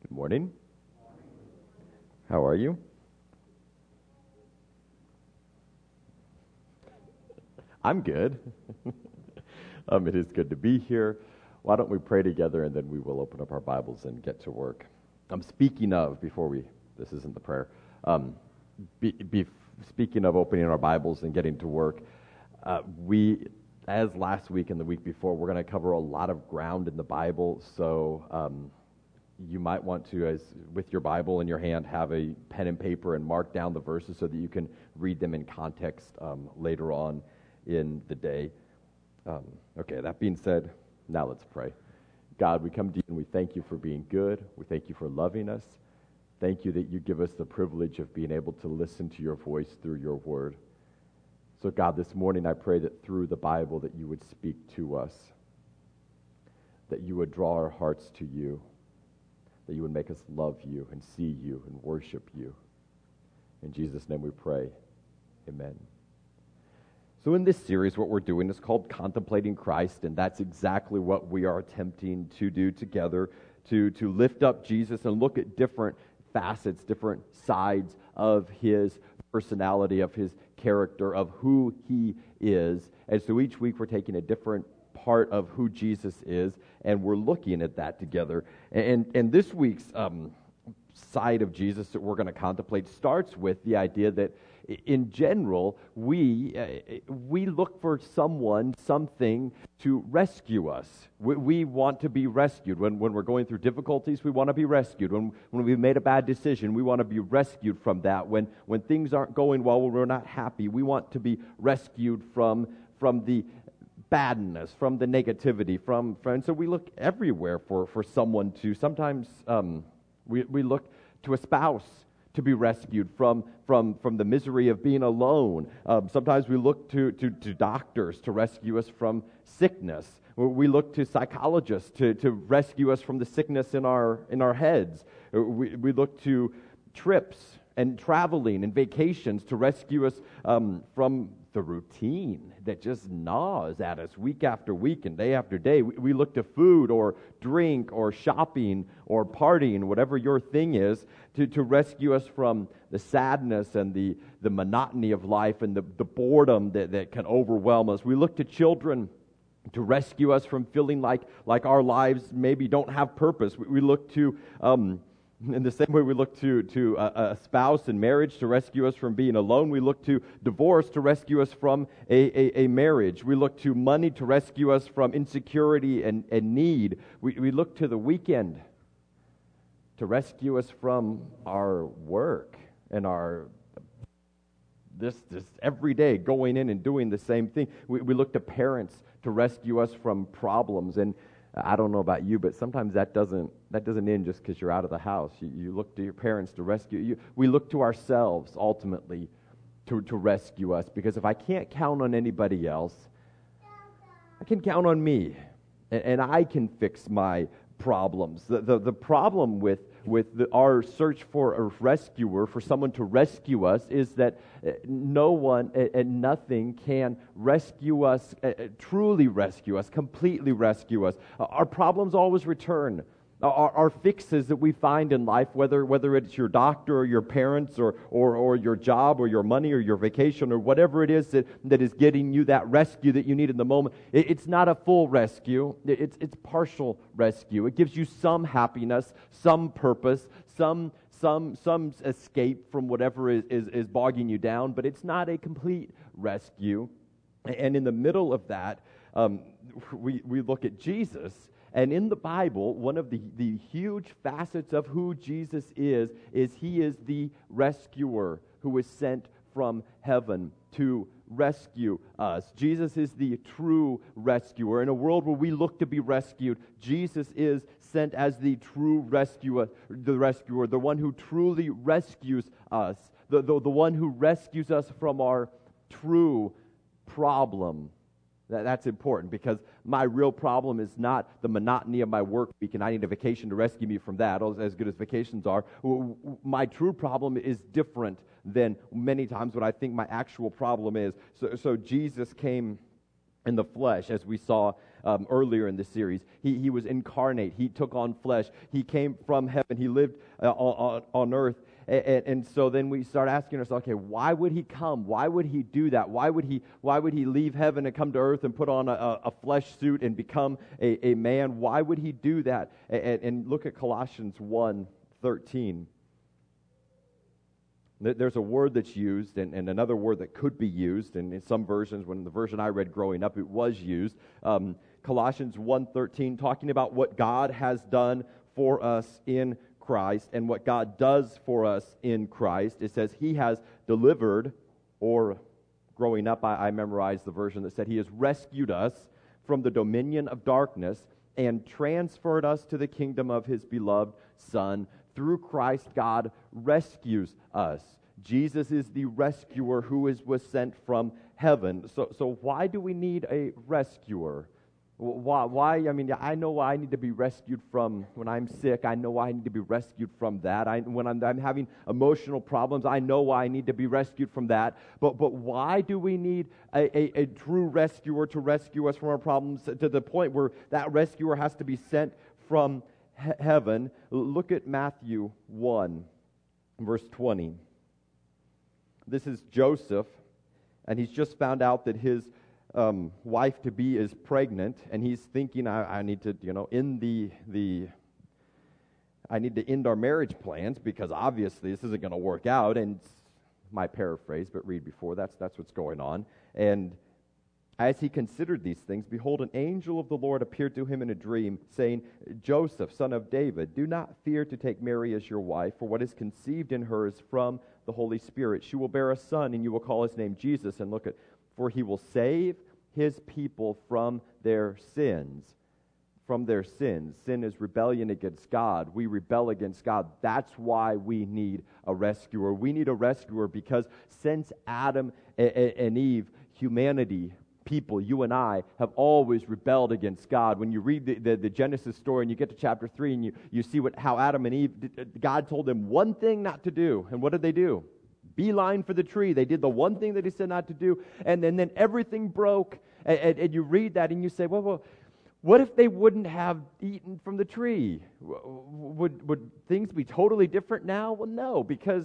Good morning. How are you? I'm good. It is good to be here. Why don't we pray together and then we will open up our Bibles and get to work. Speaking of, this isn't the prayer, speaking of opening our Bibles and getting to work, as last week and the week before, we're going to cover a lot of ground in the Bible, so you might want to, with your Bible in your hand, have a pen and paper and mark down the verses so that you can read them in context later on in the day. Okay, that being said, now let's pray. God, we come to you and we thank you for being good. We thank you for loving us. Thank you that you give us the privilege of being able to listen to your voice through your word. So God, this morning I pray that through the Bible that you would speak to us, that you would draw our hearts to you, that you would make us love you and see you and worship you. In Jesus' name we pray. Amen. So in this series, what we're doing is called Contemplating Christ, and that's exactly what we are attempting to do together, to lift up Jesus and look at different facets, different sides of his personality, of his character, of who he is. And so each week we're taking a different part of who Jesus is, and we're looking at that together. And this week's side of Jesus that we're going to contemplate starts with the idea that in general, we look for someone, something to rescue us. We want to be rescued. When we're going through difficulties, we want to be rescued. When we've made a bad decision, we want to be rescued from that. When things aren't going well, when we're not happy, we want to be rescued from the badness, from the negativity, and so we look everywhere for someone to. Sometimes we look to a spouse to be rescued from the misery of being alone. Sometimes we look to doctors to rescue us from sickness. We look to psychologists to rescue us from the sickness in our heads. We look to trips and traveling and vacations to rescue us from the routine that just gnaws at us week after week and day after day. We look to food or drink or shopping or partying, whatever your thing is, to rescue us from the sadness and the monotony of life and the boredom that can overwhelm us. We look to children to rescue us from feeling like our lives maybe don't have purpose. We look to in the same way we look to a spouse in marriage to rescue us from being alone, we look to divorce to rescue us from a marriage. We look to money to rescue us from insecurity and need. We look to the weekend to rescue us from our work and our this every day going in and doing the same thing. We look to parents to rescue us from problems. And I don't know about you, but sometimes that doesn't end just because you're out of the house. You look to your parents to rescue you. We look to ourselves ultimately to rescue us, because if I can't count on anybody else, I can count on me, and I can fix my problems. The problem with our search for a rescuer, for someone to rescue us, is that no one and nothing can rescue us, truly rescue us, completely rescue us. Our problems always return. Our fixes that we find in life, whether it's your doctor or your parents or your job or your money or your vacation or whatever it is that is getting you that rescue that you need in the moment, it's not a full rescue. It's partial rescue. It gives you some happiness, some purpose, some escape from whatever is bogging you down, but it's not a complete rescue. And in the middle of that, we look at Jesus. And in the Bible, one of the huge facets of who Jesus is he is the rescuer who was sent from heaven to rescue us. Jesus is the true rescuer. In a world where we look to be rescued, Jesus is sent as the true rescuer, the one who truly rescues us, the one who rescues us from our true problem. That's important, because my real problem is not the monotony of my work week and I need a vacation to rescue me from that, as good as vacations are. My true problem is different than many times what I think my actual problem is. So Jesus came in the flesh, as we saw earlier in the series. He was incarnate. He took on flesh. He came from heaven. He lived on earth. And so then we start asking ourselves, okay, why would he come? Why would he do that? Why would he leave heaven and come to earth and put on a flesh suit and become a man? Why would he do that? And look at Colossians 1:13. There's a word that's used and another word that could be used, and in some versions, when the version I read growing up, it was used. Colossians 1:13, talking about what God has done for us in Christ and what God does for us in Christ. It says he has delivered, or growing up I memorized the version that said he has rescued us from the dominion of darkness and transferred us to the kingdom of his beloved Son. Through Christ, God rescues us. Jesus is the rescuer who was sent from heaven. So why do we need a rescuer? Why? I mean, I know why I need to be rescued from when I'm sick. I know why I need to be rescued from that. When I'm having emotional problems, I know why I need to be rescued from that. But why do we need a true rescuer to rescue us from our problems to the point where that rescuer has to be sent from heaven? Look at Matthew 1, verse 20. This is Joseph, and he's just found out that his wife-to-be is pregnant, and he's thinking, I need to, I need to end our marriage plans because obviously this isn't going to work out. And my paraphrase, but read before, that's what's going on. And as he considered these things, behold, an angel of the Lord appeared to him in a dream, saying, Joseph, son of David, do not fear to take Mary as your wife, for what is conceived in her is from the Holy Spirit. She will bear a son, and you will call his name Jesus. And look at, for he will save his people from their sins. From their sins. Sin is rebellion against God. We rebel against God. That's why we need a rescuer. We need a rescuer because since Adam and Eve, humanity, people, you and I, have always rebelled against God. When you read the Genesis story and you get to chapter 3 and you see how Adam and Eve, God told them one thing not to do. And what did they do? Beeline for the tree. They did the one thing that he said not to do, and then everything broke. And you read that and you say, well, what if they wouldn't have eaten from the tree? Would things be totally different now? Well, no, because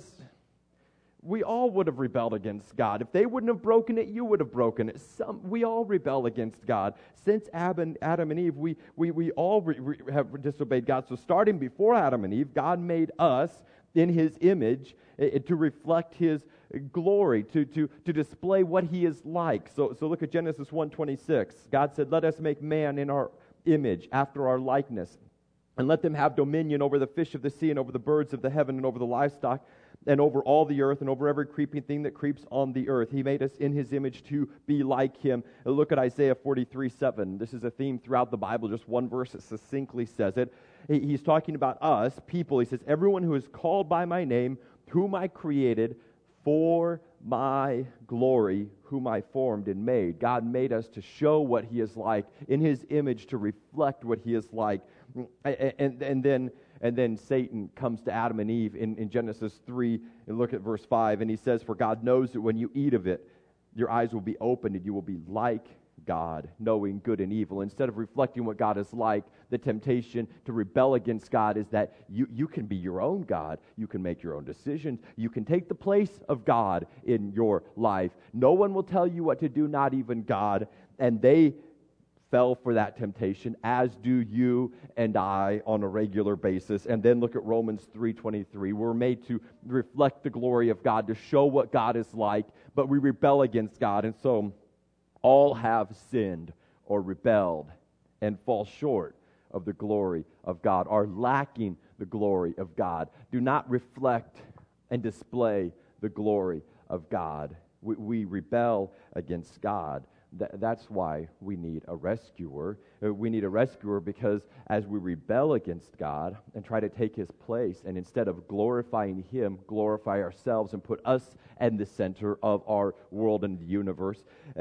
we all would have rebelled against God. If they wouldn't have broken it, you would have broken it. We all rebel against God. Since Adam and Eve, we all have disobeyed God. So starting before Adam and Eve, God made us in his image to reflect his glory, to display what he is like. So look at Genesis 1:26. God said, let us make man in our image, after our likeness, and let them have dominion over the fish of the sea and over the birds of the heaven and over the livestock and over all the earth and over every creeping thing that creeps on the earth. He made us in his image to be like him. Look at Isaiah 43:7. This is a theme throughout the Bible. Just one verse that succinctly says it. He's talking about us, people. He says, everyone who is called by my name, whom I created for my glory, whom I formed and made. God made us to show what he is like, in his image to reflect what he is like. And then Satan comes to Adam and Eve in Genesis 3, and look at verse 5, and he says, for God knows that when you eat of it, your eyes will be opened and you will be like God, knowing good and evil. Instead of reflecting what God is like, the temptation to rebel against God is that you can be your own God. You can make your own decisions. You can take the place of God in your life. No one will tell you what to do, not even God. And they fell for that temptation, as do you and I on a regular basis. And then look at Romans 3:23. We're made to reflect the glory of God, to show what God is like, but we rebel against God. And so all have sinned or rebelled and fall short of the glory of God, are lacking the glory of God, do not reflect and display the glory of God. We rebel against God. That's why we need a rescuer. We need a rescuer because as we rebel against God and try to take his place, and instead of glorifying him, glorify ourselves and put us in the center of our world and the universe,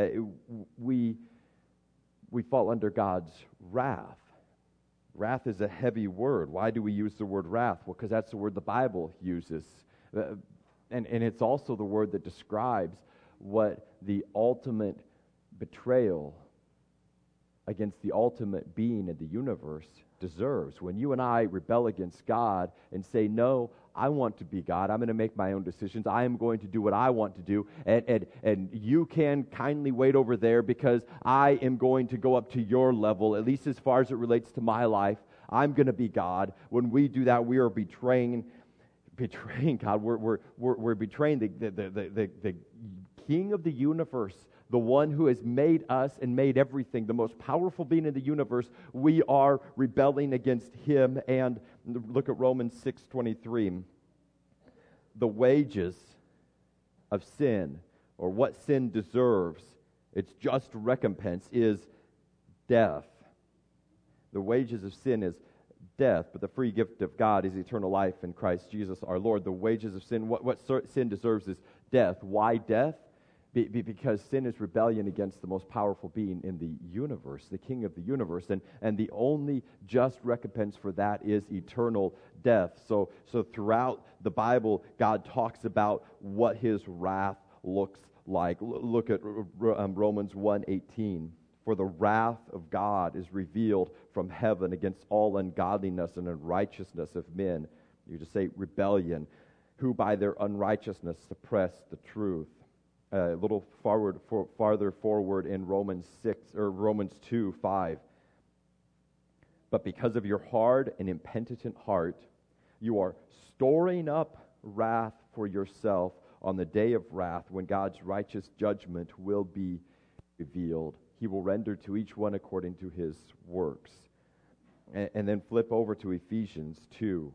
we fall under God's wrath. Wrath is a heavy word. Why do we use the word wrath? Well, because that's the word the Bible uses. And it's also the word that describes what the ultimate betrayal against the ultimate being in the universe deserves. When you and I rebel against God and say, no, I want to be God, I'm going to make my own decisions, I am going to do what I want to do, and you can kindly wait over there because I am going to go up to your level, at least as far as it relates to my life. I'm going to be God. When we do that, we are betraying God. We're betraying the King of the universe, the one who has made us and made everything, the most powerful being in the universe. We are rebelling against him. And look at Romans 6:23. The wages of sin, or what sin deserves, its just recompense, is death. The wages of sin is death, but the free gift of God is eternal life in Christ Jesus our Lord. The wages of sin, what sin deserves, is death. Why death? Because sin is rebellion against the most powerful being in the universe, the King of the universe, and the only just recompense for that is eternal death. So throughout the Bible, God talks about what his wrath looks like. Look at Romans 1:18. For the wrath of God is revealed from heaven against all ungodliness and unrighteousness of men. You just say rebellion, who by their unrighteousness suppress the truth. A little farther forward in Romans 2:5. But because of your hard and impenitent heart, you are storing up wrath for yourself on the day of wrath, when God's righteous judgment will be revealed. He will render to each one according to his works. And then flip over to Ephesians 2.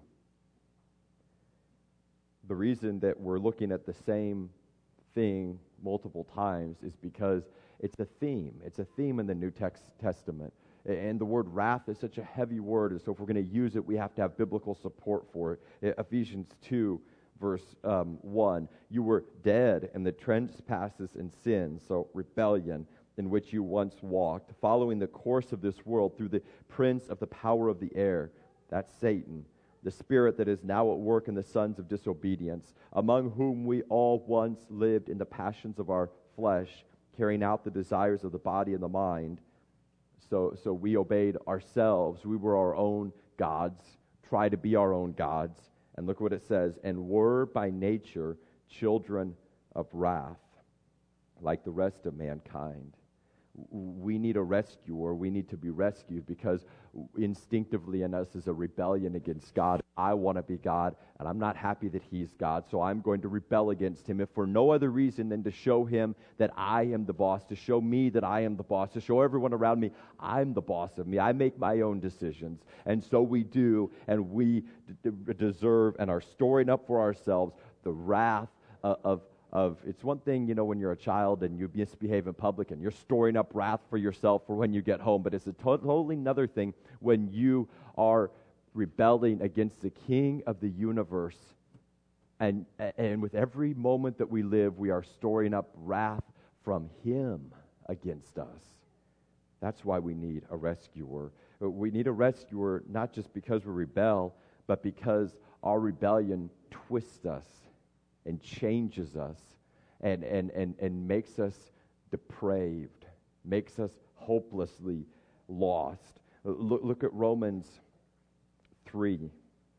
The reason that we're looking at the same thing multiple times is because it's a theme. It's a theme in the New Testament. And the word wrath is such a heavy word, and so if we're going to use it, we have to have biblical support for it. Ephesians 2, verse 1. You were dead in the trespasses and sins, so rebellion, in which you once walked, following the course of this world through the prince of the power of the air, that's Satan, the spirit that is now at work in the sons of disobedience, among whom we all once lived in the passions of our flesh, carrying out the desires of the body and the mind. So we obeyed ourselves. We were our own gods, tried to be our own gods. And look what it says, and were by nature children of wrath, like the rest of mankind. We need a rescuer. We need to be rescued because instinctively in us is a rebellion against God. I want to be God, and I'm not happy that he's God, so I'm going to rebel against him, if for no other reason than to show him that I am the boss, to show me that I am the boss, to show everyone around me I'm the boss of me. I make my own decisions, and so we do, and we deserve and are storing up for ourselves the wrath of it's one thing, when you're a child and you misbehave in public and you're storing up wrath for yourself for when you get home, but it's a totally another thing when you are rebelling against the King of the universe. And with every moment that we live, we are storing up wrath from him against us. That's why we need a rescuer. We need a rescuer not just because we rebel, but because our rebellion twists us and changes us and makes us depraved, makes us hopelessly lost. Look at Romans 3. I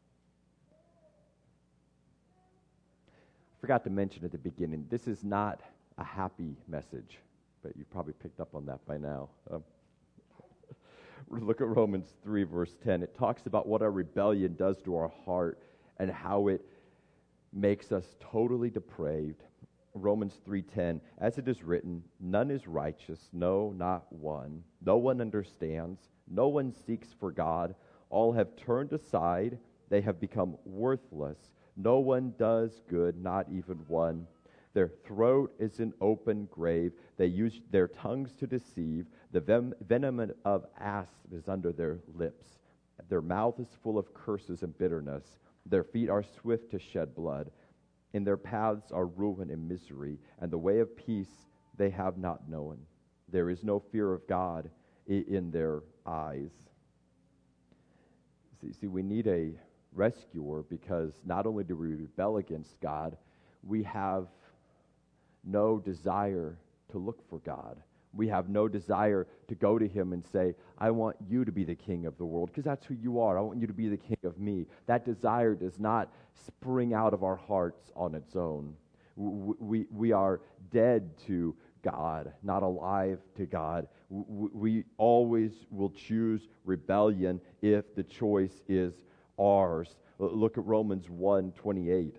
forgot to mention at the beginning, this is not a happy message, but you probably picked up on that by now. Look at Romans 3, verse 10. It talks about what our rebellion does to our heart and how it makes us totally depraved. Romans 3:10, as it is written, none is righteous, no, not one. No one understands, no one seeks for God. All have turned aside, they have become worthless. No one does good, not even one. Their throat is an open grave. They use their tongues to deceive. The venom of asps is under their lips. Their mouth is full of curses and bitterness. Their feet are swift to shed blood. In their paths are ruin and misery, and the way of peace they have not known. There is no fear of God in their eyes. See, we need a rescuer because not only do we rebel against God, we have no desire to look for God. We have no desire to go to him and say, I want you to be the king of the world, because that's who you are. I want you to be the king of me. That desire does not spring out of our hearts on its own. We are dead to God, not alive to God. We always will choose rebellion if the choice is ours. Look at Romans 1:28.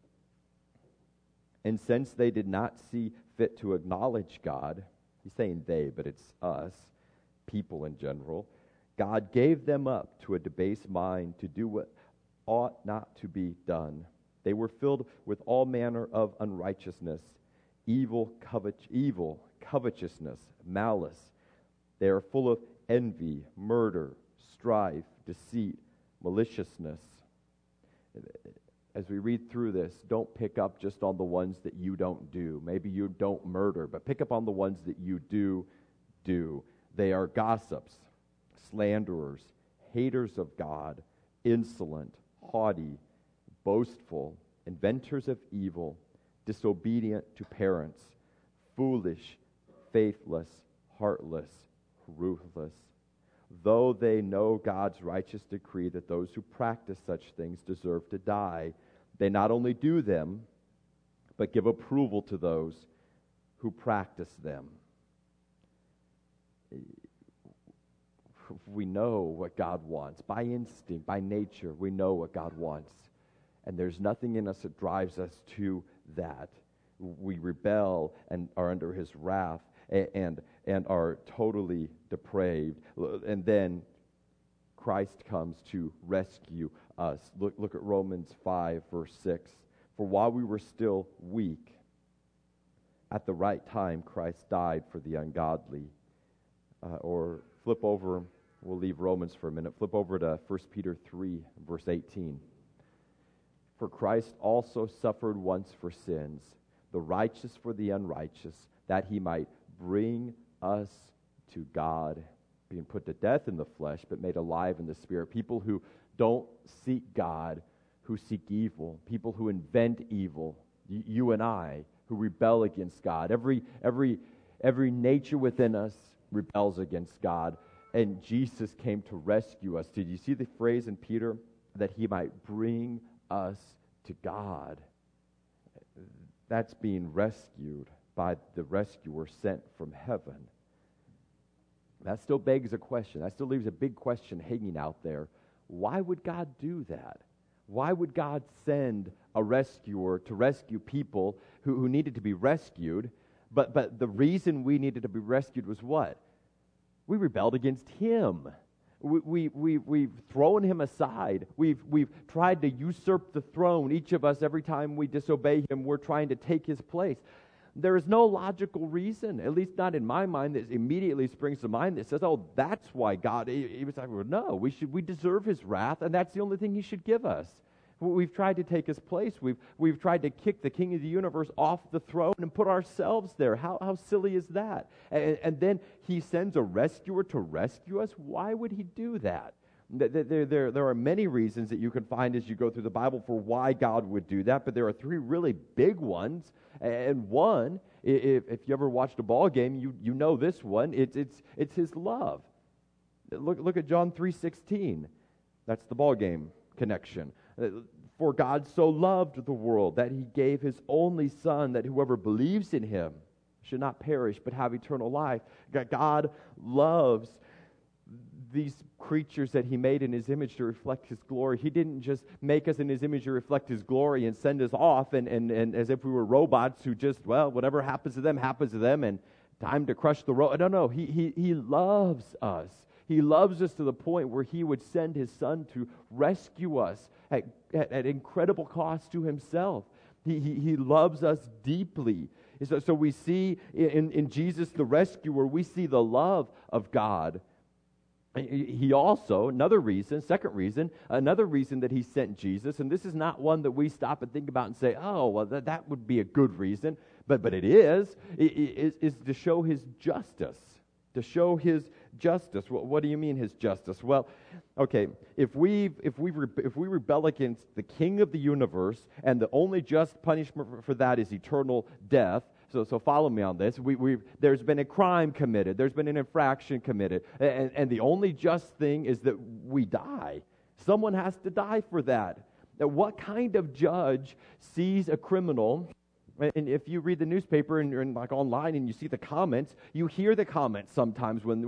And since they did not see fit to acknowledge God, he's saying they, but it's us, people in general, God gave them up to a debased mind to do what ought not to be done. They were filled with all manner of unrighteousness, evil, covetousness, malice. They are full of envy, murder, strife, deceit, maliciousness. As we read through this, don't pick up just on the ones that you don't do. Maybe you don't murder, but pick up on the ones that you do. They are gossips, slanderers, haters of God, insolent, haughty, boastful, inventors of evil, disobedient to parents, foolish, faithless, heartless, ruthless. Though they know God's righteous decree that those who practice such things deserve to die, they not only do them, but give approval to those who practice them. We know what God wants. By instinct, by nature, we know what God wants. And there's nothing in us that drives us to that. We rebel and are under his wrath and are totally depraved. And then Christ comes to rescue us. Look at Romans 5, verse 6. For while we were still weak, at the right time Christ died for the ungodly. Or flip over, we'll leave Romans for a minute. Flip over to 1 Peter 3, verse 18. For Christ also suffered once for sins, the righteous for the unrighteous, that he might bring us to God, being put to death in the flesh, but made alive in the spirit. People who don't seek God, who seek evil. People who invent evil. You and I, who rebel against God. Every nature within us rebels against God. And Jesus came to rescue us. Did you see the phrase in Peter? That he might bring us to God. That's being rescued by the rescuer sent from heaven. That still begs a question. That still leaves a big question hanging out there. Why would God do that? Why would God send a rescuer to rescue people who needed to be rescued? But the reason we needed to be rescued was what? We rebelled against him. We've thrown him aside. We've tried to usurp the throne. Each of us, every time we disobey him, we're trying to take his place. There is no logical reason, at least not in my mind, that immediately springs to mind that says, oh, that's why God, he was like, well, no, we deserve his wrath, and that's the only thing he should give us. We've tried to take his place. We've tried to kick the king of the universe off the throne and put ourselves there. How silly is that? And then he sends a rescuer to rescue us? Why would he do that? There are many reasons that you can find as you go through the Bible for why God would do that, but there are three really big ones. And one, if you ever watched a ball game, you know this one. It's his love. Look at John 3:16. That's the ball game connection. For God so loved the world that he gave his only Son, that whoever believes in him should not perish but have eternal life. God loves these creatures that he made in his image to reflect his glory. He didn't just make us in his image to reflect his glory and send us off and as if we were robots who just, well, whatever happens to them, and time to crush the robot. No, he loves us. He loves us to the point where he would send his Son to rescue us at incredible cost to himself. He loves us deeply. So we see in Jesus the rescuer, we see the love of God. He also, another reason that he sent Jesus, and this is not one that we stop and think about and say, oh, well, that would be a good reason, but it is to show his justice. To show his justice. What do you mean his justice? Well, okay, if we rebel against the King of the universe, and the only just punishment for that is eternal death, So follow me on this. There's been a crime committed. There's been an infraction committed. And the only just thing is that we die. Someone has to die for that. Now, what kind of judge sees a criminal? And if you read the newspaper and like online and you see the comments, you hear the comments sometimes when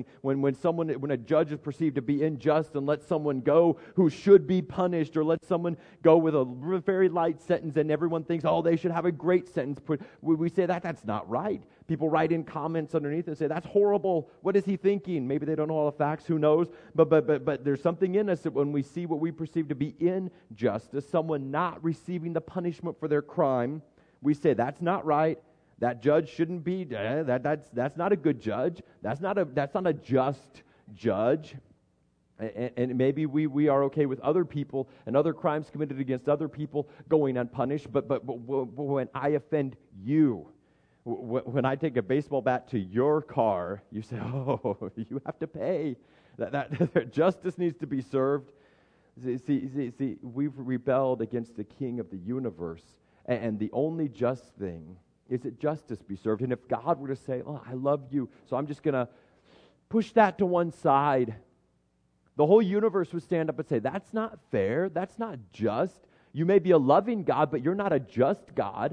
a judge is perceived to be unjust and lets someone go who should be punished, or lets someone go with a very light sentence, and everyone thinks, oh, they should have a great sentence. We say that's not right. People write in comments underneath and say, that's horrible. What is he thinking? Maybe they don't know all the facts. Who knows? But there's something in us that when we see what we perceive to be injustice, someone not receiving the punishment for their crime, we say that's not right. That judge shouldn't be. That's not a good judge. That's not a just judge. And maybe we are okay with other people and other crimes committed against other people going unpunished. But when I offend you, when I take a baseball bat to your car, you say, "Oh, you have to pay." That justice needs to be served. See, we've rebelled against the King of the universe. And the only just thing is that justice be served. And if God were to say, oh, I love you, so I'm just going to push that to one side, the whole universe would stand up and say, that's not fair, that's not just. You may be a loving God, but you're not a just God.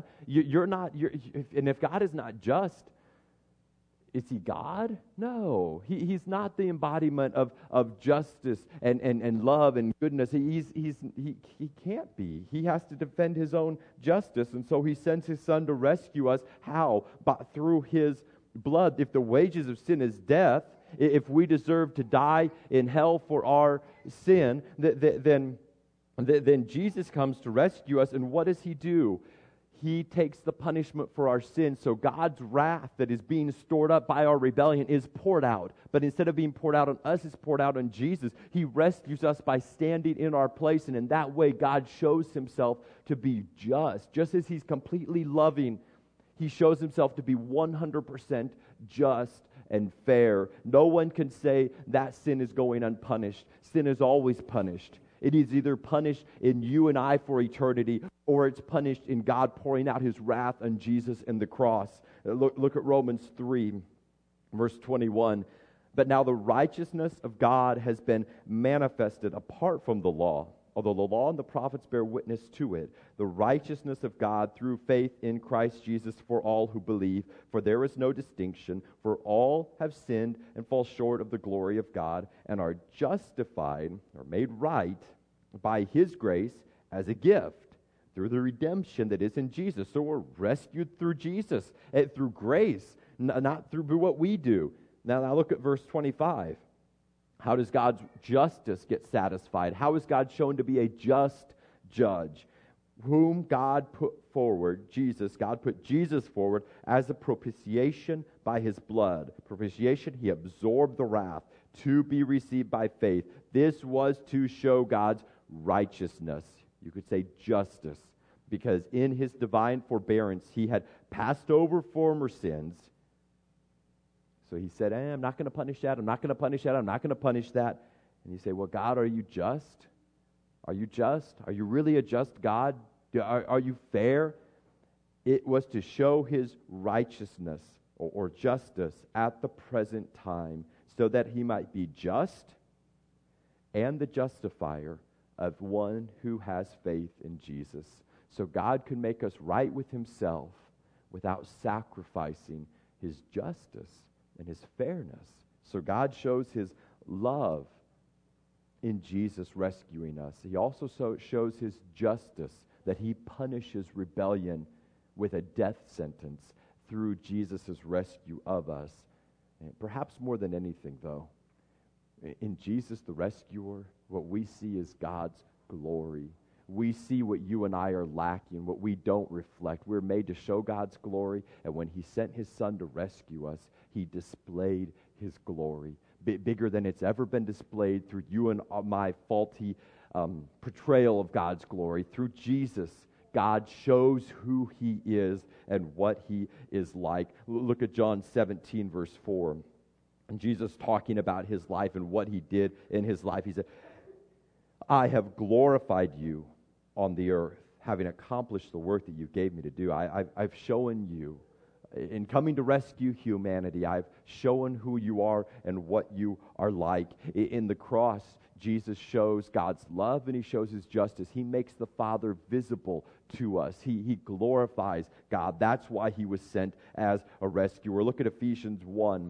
And if God is not just, is he God? No. He's not the embodiment of justice and love and goodness. He can't be. He has to defend his own justice. And so he sends his son to rescue us. How? Through his blood. If the wages of sin is death, if we deserve to die in hell for our sin, then Jesus comes to rescue us. And what does he do? He takes the punishment for our sins. So God's wrath that is being stored up by our rebellion is poured out. But instead of being poured out on us, it's poured out on Jesus. He rescues us by standing in our place. And in that way, God shows himself to be just. Just as he's completely loving, he shows himself to be 100% just and fair. No one can say that sin is going unpunished. Sin is always punished. It is either punished in you and I for eternity, or it's punished in God pouring out his wrath on Jesus and the cross. Look at Romans 3, verse 21. But now the righteousness of God has been manifested apart from the law, although the law and the prophets bear witness to it. The righteousness of God through faith in Christ Jesus for all who believe. For there is no distinction, for all have sinned and fall short of the glory of God, and are justified or made right by his grace as a gift through the redemption that is in Jesus. So we're rescued through Jesus, through grace, not through what we do. Now look at verse 25. How does God's justice get satisfied? How is God shown to be a just judge? Whom God put forward, Jesus, God put Jesus forward as a propitiation by his blood. Propitiation, he absorbed the wrath to be received by faith. This was to show God's righteousness. You could say justice, because in his divine forbearance, he had passed over former sins. So he said, I'm not going to punish that, I'm not going to punish that, I'm not going to punish that. And you say, well, God, are you just? Are you just? Are you really a just God? Are you fair? It was to show his righteousness or justice at the present time, so that he might be just and the justifier of one who has faith in Jesus. So God could make us right with himself without sacrificing his justice and his fairness. So God shows his love in Jesus rescuing us. He also shows his justice, that he punishes rebellion with a death sentence through Jesus' rescue of us. And perhaps more than anything, though, in Jesus the rescuer, what we see is God's glory. We see what you and I are lacking, what we don't reflect. We're made to show God's glory, and when he sent his son to rescue us, he displayed his glory, bigger than it's ever been displayed through you and my faulty portrayal of God's glory. Through Jesus, God shows who he is and what he is like. Look at John 17, verse 4. And Jesus talking about his life and what he did in his life. He said, I have glorified you on the earth, having accomplished the work that you gave me to do. I've shown you In coming to rescue humanity, I've shown who you are and what you are like. In the cross, Jesus shows God's love and he shows his justice. He makes the Father visible to us. He glorifies God. That's why he was sent as a rescuer. Look at Ephesians 1,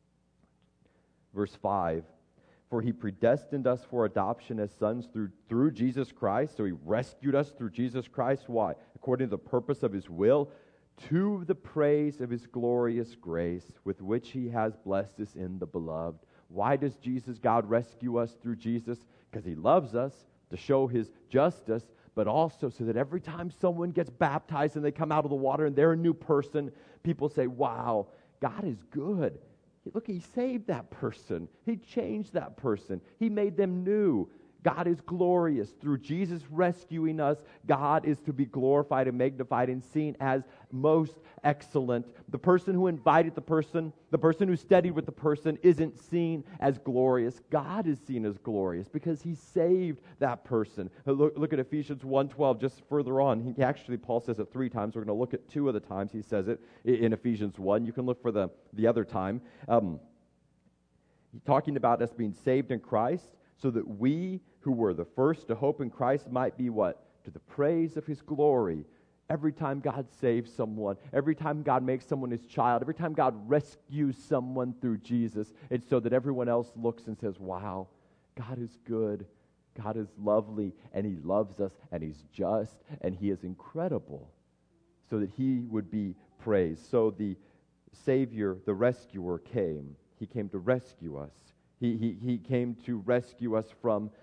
verse 5. For he predestined us for adoption as sons through Jesus Christ. So he rescued us through Jesus Christ. Why? According to the purpose of his will, to the praise of his glorious grace, with which he has blessed us in the beloved. Why does God rescue us through Jesus? Because he loves us, to show his justice, but also so that every time someone gets baptized and they come out of the water and they're a new person, people say, wow, God is good. Look, he saved that person. He changed that person. He made them new. God is glorious. Through Jesus rescuing us, God is to be glorified and magnified and seen as most excellent. The person who invited the person who studied with the person isn't seen as glorious. God is seen as glorious because he saved that person. Look at Ephesians 1:12, just further on. Paul says it 3 times. We're going to look at 2 of the times he says it in Ephesians 1. You can look for the other time. He's talking about us being saved in Christ, so that we who were the first to hope in Christ might be what? To the praise of his glory. Every time God saves someone, every time God makes someone his child, every time God rescues someone through Jesus, it's so that everyone else looks and says, wow, God is good, God is lovely, and he loves us, and he's just, and he is incredible, so that he would be praised. So the Savior, the rescuer, came. He came to rescue us. He came to rescue us from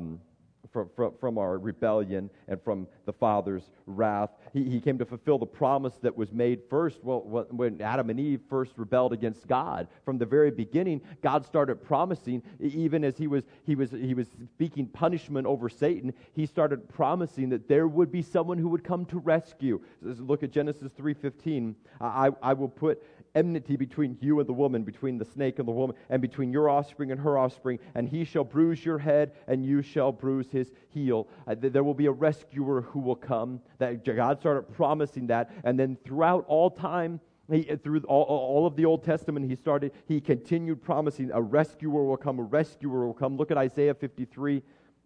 our rebellion and from the Father's wrath. He came to fulfill the promise that was made first. Well, when Adam and Eve first rebelled against God, from the very beginning, God started promising. Even as he was speaking punishment over Satan, he started promising that there would be someone who would come to rescue. Look at Genesis 3:15. I will put enmity between you and the woman, between the snake and the woman, and between your offspring and her offspring, and he shall bruise your head, and you shall bruise his heel. There will be a rescuer who will come. That God started promising that, and then throughout all time, through all of the Old Testament, he continued promising a rescuer will come, a rescuer will come. Look at Isaiah 53.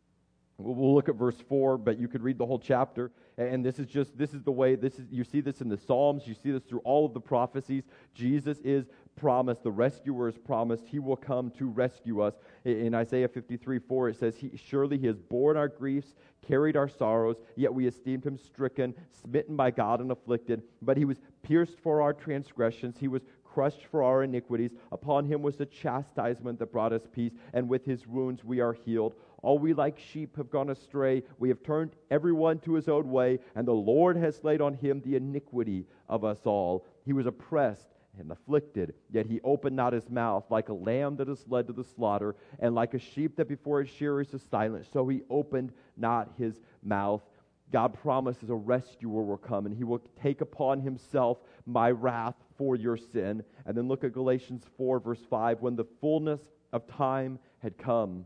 We'll look at verse 4, but you could read the whole chapter. And this is the way, you see this in the Psalms, you see this through all of the prophecies. Jesus is promised, the rescuer is promised, he will come to rescue us. In Isaiah 53:4, it says, surely he has borne our griefs, carried our sorrows, yet we esteemed him stricken, smitten by God and afflicted. But he was pierced for our transgressions, he was crushed for our iniquities. Upon him was the chastisement that brought us peace, and with his wounds we are healed. All we like sheep have gone astray. We have turned everyone to his own way, and the Lord has laid on him the iniquity of us all. He was oppressed and afflicted, yet he opened not his mouth. Like a lamb that is led to the slaughter, and like a sheep that before its shearers is silent, so he opened not his mouth. God promises a rescuer will come, and he will take upon himself my wrath for your sin. And then look at Galatians 4, verse 5. When the fullness of time had come,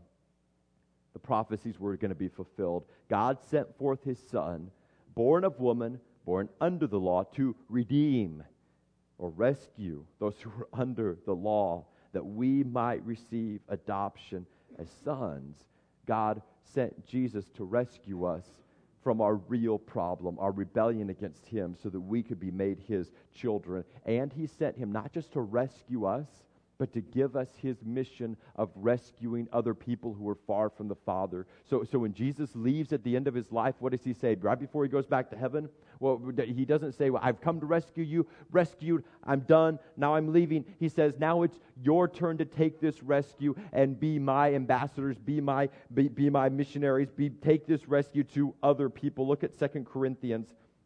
the prophecies were going to be fulfilled. God sent forth his Son, born of woman, born under the law, to redeem or rescue those who were under the law, that we might receive adoption as sons. God sent Jesus to rescue us from our real problem, our rebellion against him, so that we could be made his children. And he sent him not just to rescue us, but to give us his mission of rescuing other people who are far from the Father. So when Jesus leaves at the end of his life, what does he say? Right before he goes back to heaven? Well, he doesn't say, well, I've come to rescue you, rescued, I'm done, now I'm leaving. He says, now it's your turn to take this rescue and be my ambassadors, be my missionaries, take this rescue to other people. Look at 2 Corinthians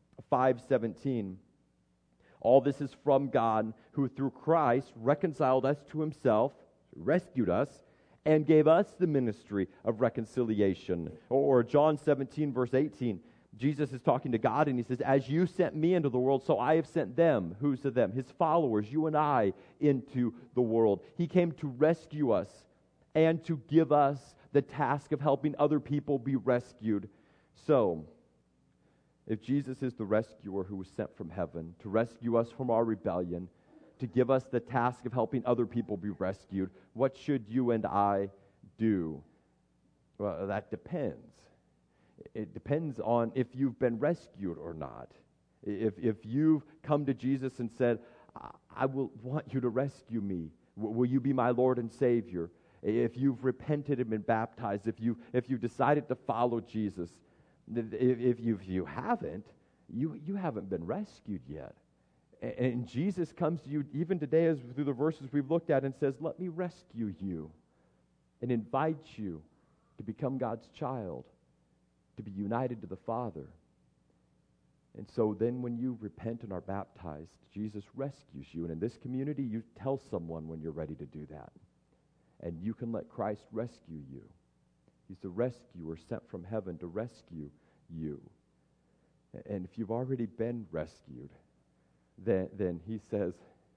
5:17. All this is from God, who through Christ reconciled us to himself, rescued us, and gave us the ministry of reconciliation. Or John 17, verse 18, Jesus is talking to God, and he says, as you sent me into the world, so I have sent them. Who's to them? His followers, you and I, into the world. He came to rescue us and to give us the task of helping other people be rescued. So, if Jesus is the rescuer who was sent from heaven to rescue us from our rebellion, to give us the task of helping other people be rescued, what should you and I do? Well, that depends. It depends on if you've been rescued or not. If you've come to Jesus and said, I will want you to rescue me, will you be my Lord and Savior? If you've repented and been baptized, if you've decided to follow Jesus, if you haven't, you haven't been rescued yet. And Jesus comes to you even today as through the verses we've looked at and says, let me rescue you, and invites you to become God's child, to be united to the Father. And so then when you repent and are baptized, Jesus rescues you. And in this community, you tell someone when you're ready to do that. And you can let Christ rescue you. He's the rescuer sent from heaven to rescue you. And if you've already been rescued, then he says,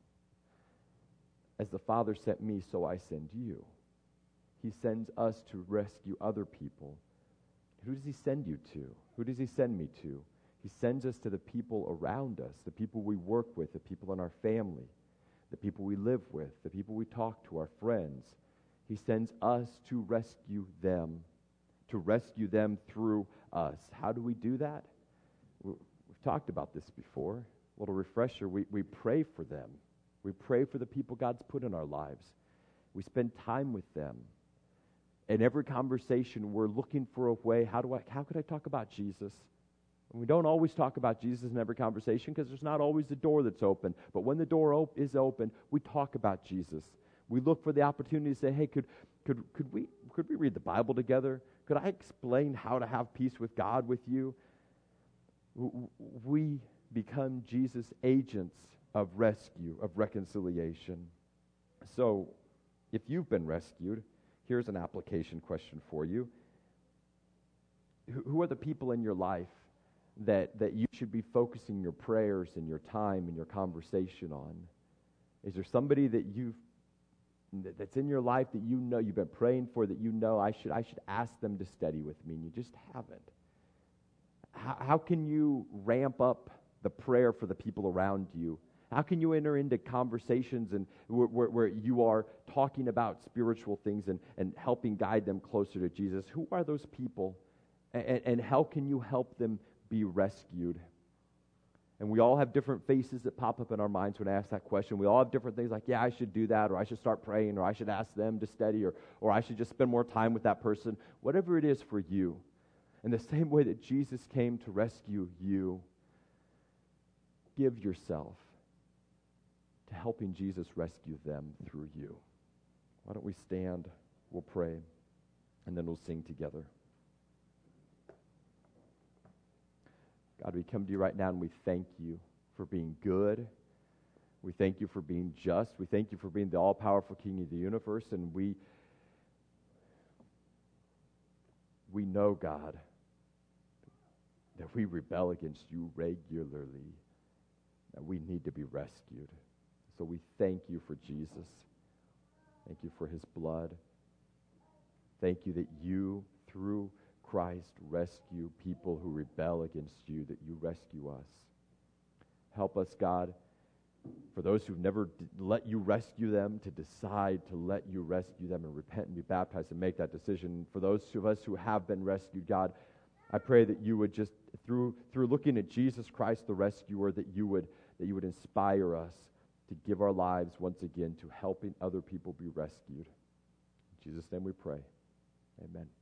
as the Father sent me, so I send you. He sends us to rescue other people. Who does he send you to? Who does he send me to? He sends us to the people around us, the people we work with, the people in our family, the people we live with, the people we talk to, our friends. He sends us to rescue them through us. How do we do that? We've talked about this before. A little refresher, we pray for them. We pray for the people God's put in our lives. We spend time with them. In every conversation, we're looking for a way, how could I talk about Jesus? And we don't always talk about Jesus in every conversation because there's not always a door that's open. But when the door is open, we talk about Jesus. We look for the opportunity to say, hey, could we read the Bible together? Could I explain how to have peace with God with you? We become Jesus' agents of rescue, of reconciliation. So, if you've been rescued, here's an application question for you. Who are the people in your life that you should be focusing your prayers and your time and your conversation on? Is there somebody that's in your life that you know you've been praying for, that you know I should ask them to study with me, and you just haven't? How can you ramp up the prayer for the people around you? How can you enter into conversations and where you are talking about spiritual things and helping guide them closer to Jesus? Who are those people, and how can you help them be rescued? And we all have different faces that pop up in our minds when I ask that question. We all have different things like, yeah, I should do that, or I should start praying, or I should ask them to study, or I should just spend more time with that person. Whatever it is for you. In the same way that Jesus came to rescue you, give yourself to helping Jesus rescue them through you. Why don't we stand, we'll pray, and then we'll sing together. God, we come to you right now and we thank you for being good. We thank you for being just. We thank you for being the all-powerful King of the universe. And we know, God, that we rebel against you regularly, that we need to be rescued. So we thank you for Jesus. Thank you for his blood. Thank you that you, through Christ, rescue people who rebel against you, that you rescue us. Help us, God, for those who've never let you rescue them, to decide to let you rescue them and repent and be baptized and make that decision. For those of us who have been rescued, God, I pray that you would just, through looking at Jesus Christ, the rescuer, that you would inspire us to give our lives once again to helping other people be rescued. In Jesus' name we pray. Amen.